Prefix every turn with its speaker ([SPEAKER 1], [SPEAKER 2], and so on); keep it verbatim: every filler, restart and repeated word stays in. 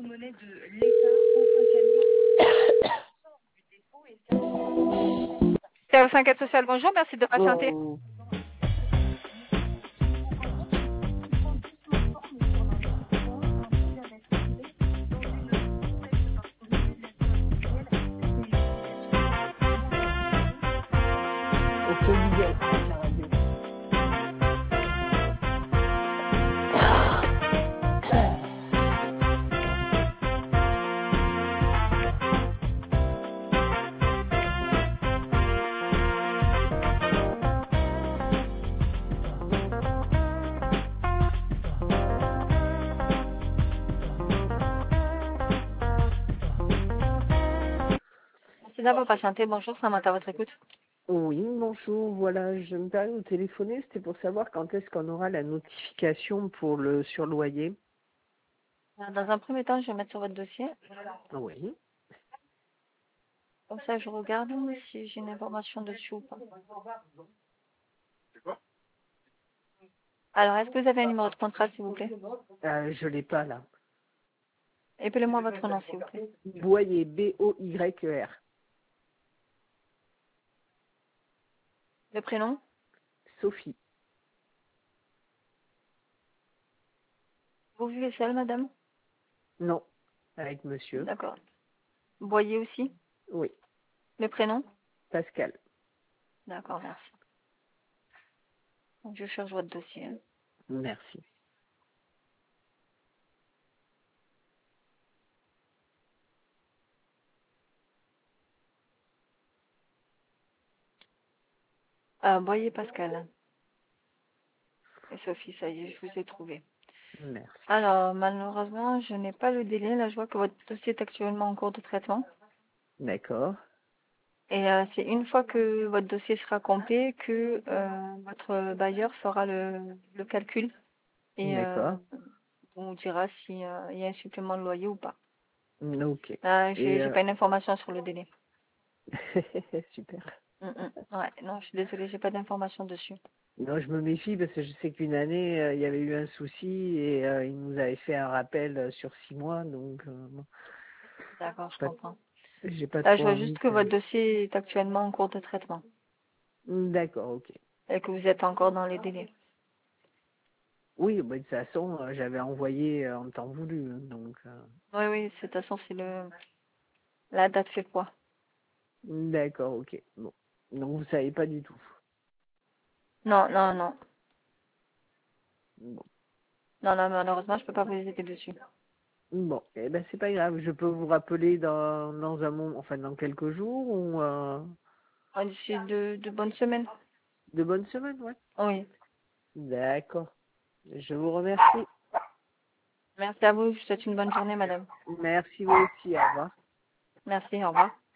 [SPEAKER 1] porte-monnaie de l'État potentiellement du dépôt et service cinq quatre social, bonjour, merci de patienter.
[SPEAKER 2] Oh. Octolibel, la radio.
[SPEAKER 1] Merci d'avoir patienté, bonjour, Samantha, à votre écoute.
[SPEAKER 2] Oui, bonjour, voilà, je me permets de vous téléphoner, c'était pour savoir quand est-ce qu'on aura la notification pour le surloyer.
[SPEAKER 1] Dans un premier temps, je vais mettre sur votre dossier.
[SPEAKER 2] Oui.
[SPEAKER 1] Comme ça, je regarde si j'ai une information dessus ou pas. Alors, est-ce que vous avez un numéro de contrat, s'il vous plaît?
[SPEAKER 2] Euh, je l'ai pas là.
[SPEAKER 1] Appelez-moi votre nom, s'il vous plaît.
[SPEAKER 2] Boyer, B O Y E R.
[SPEAKER 1] Le prénom?
[SPEAKER 2] Sophie.
[SPEAKER 1] Vous vivez seule, madame?
[SPEAKER 2] Non, avec monsieur.
[SPEAKER 1] D'accord. Boyer aussi?
[SPEAKER 2] Oui,
[SPEAKER 1] Le prénom?
[SPEAKER 2] Pascal.
[SPEAKER 1] D'accord, merci. Donc, je cherche votre dossier.
[SPEAKER 2] Merci.
[SPEAKER 1] Ah, Boyer Pascal. Et Sophie, ça y est, je vous ai trouvé.
[SPEAKER 2] Merci.
[SPEAKER 1] Alors, malheureusement, je n'ai pas le délai. Là, je vois que votre dossier est actuellement en cours de traitement.
[SPEAKER 2] D'accord.
[SPEAKER 1] Et euh, c'est une fois que votre dossier sera complet que euh, votre bailleur fera le, le calcul et euh,
[SPEAKER 2] D'accord.
[SPEAKER 1] on dira s'il y a un supplément de loyer ou pas.
[SPEAKER 2] Ok.
[SPEAKER 1] Là, j'ai
[SPEAKER 2] Et
[SPEAKER 1] j'ai
[SPEAKER 2] euh...
[SPEAKER 1] pas une information sur le délai.
[SPEAKER 2] super.
[SPEAKER 1] Mm, mm. Ouais, non, je suis désolée, j'ai pas d'information dessus.
[SPEAKER 2] Non, je me méfie parce que je sais qu'une année, euh, il y avait eu un souci et euh, il nous avait fait un rappel euh, sur six mois, donc euh, bon,
[SPEAKER 1] D'accord, je
[SPEAKER 2] pas-
[SPEAKER 1] comprends.
[SPEAKER 2] j'ai pas
[SPEAKER 1] Là, je
[SPEAKER 2] trop
[SPEAKER 1] vois
[SPEAKER 2] envie
[SPEAKER 1] juste que
[SPEAKER 2] que...
[SPEAKER 1] votre dossier est actuellement en cours de traitement
[SPEAKER 2] D'accord, ok.
[SPEAKER 1] et que vous êtes encore dans les délais.
[SPEAKER 2] Oui, bah, de toute façon, euh, j'avais envoyé euh, en temps voulu, hein, donc... euh,
[SPEAKER 1] Oui, oui, de toute façon, c'est le la date fait poids.
[SPEAKER 2] D'accord, ok. Bon. Donc vous savez pas du tout.
[SPEAKER 1] Non, non, non.
[SPEAKER 2] Bon.
[SPEAKER 1] Non, non, malheureusement, je peux pas vous aider dessus.
[SPEAKER 2] Bon, eh ben c'est pas grave. Je peux vous rappeler dans, dans un moment, enfin dans quelques jours ou euh,
[SPEAKER 1] Ah, d'ici de, de bonnes semaines.
[SPEAKER 2] de bonnes semaines, ouais.
[SPEAKER 1] Oui.
[SPEAKER 2] D'accord. Je vous remercie.
[SPEAKER 1] Merci à vous. Je vous souhaite une bonne journée, madame.
[SPEAKER 2] Merci vous aussi. Au revoir.
[SPEAKER 1] Merci. Au revoir.